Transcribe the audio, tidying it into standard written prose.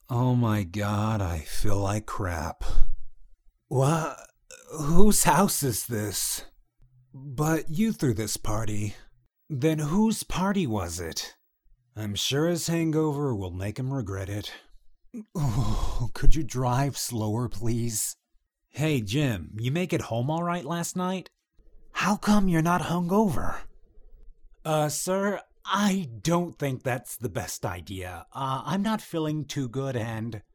Oh my god, I feel like crap. What? Whose house is this? But you threw this party. Then whose party was it? I'm sure his hangover will make him regret it. Oh, could you drive slower, please? Hey, Jim, you make it home all right last night? How come you're not hungover? Sir, I don't think that's the best idea. I'm not feeling too good and...